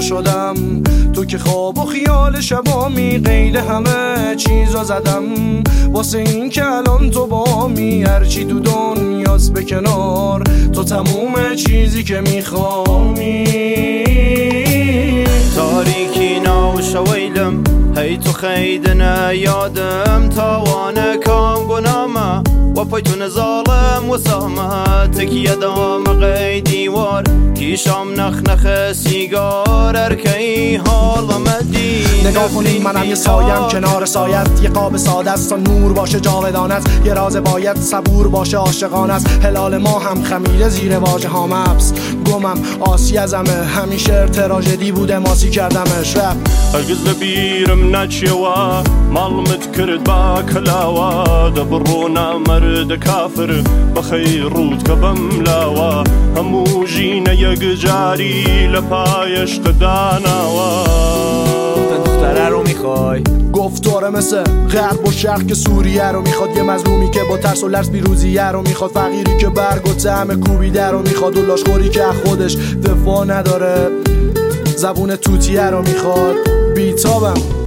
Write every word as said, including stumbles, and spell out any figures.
شدم. تو که خواب و خیال شبامی قید همه چیزا زدم، واسه این که الان تو بامی هرچی تو دنیاست به کنار، تو تموم چیزی که میخوامی. تاریکی ناوش ویلم هی تو خیدنا یادم، تاوانه کام گنامه و پیتون ظالم و سامه، تکیه دام قیدی وار کیشام نخ نخ سیگار ارکی حالم دی. نگاه کنین منم یه سایم کنار سایت، یه قاب ساده است تا نور باشه جاودانت، یه راز باید صبور باشه عاشقانه است، هلال ما هم خمیره زیر واژه ها مبس گمم آسی ازمه، همیشه تراژدی بوده ماسی کردمش رفت. هرگز لبیرم نچیوه مالمت کرد با کلاوه، دبرونا مرد کافر بخیر رود که بملاوه، همو جینه یک جاری لپایش قداناوه. دختره رو میخوای؟ گفتاره مثل غرب و شرق که سوریه رو میخواد، یه مظلومی که با ترس و لرز پیروزیه رو میخواد، فقیری که برگ و طعم کوبیده رو میخواد، و لاشخوری که خودش دفاع نداره زبون توتیه رو میخواد. بیتابم